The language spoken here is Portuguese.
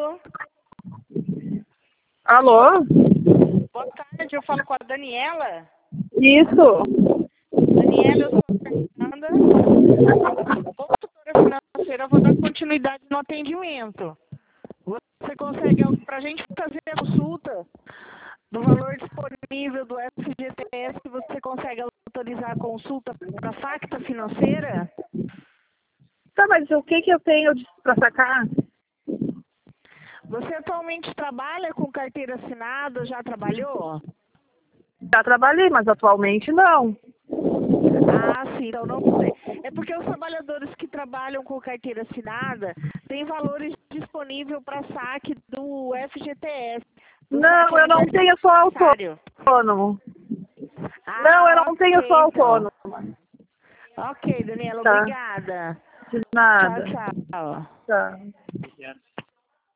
Alô? Alô? Boa tarde, eu falo com a Daniela. Isso. Daniela, eu sou a Fernanda, consultora financeira, vou dar continuidade no atendimento. Você consegue para a gente fazer a consulta do valor disponível do FGTS, você consegue autorizar a consulta para a Facta Financeira? Tá, mas o que eu tenho pra sacar? Você atualmente trabalha com carteira assinada, já trabalhou? Já trabalhei, mas atualmente não. Ah, sim, então não sei. É porque os trabalhadores que trabalham com carteira assinada têm valores disponíveis para saque do FGTS. Do saque Não, eu não tenho só aniversário. autônomo. Não, eu Ah, não tenho ok, só então. autônomo. Ok, Daniela, Tá. obrigada. De Tchau, nada. tchau. Tá.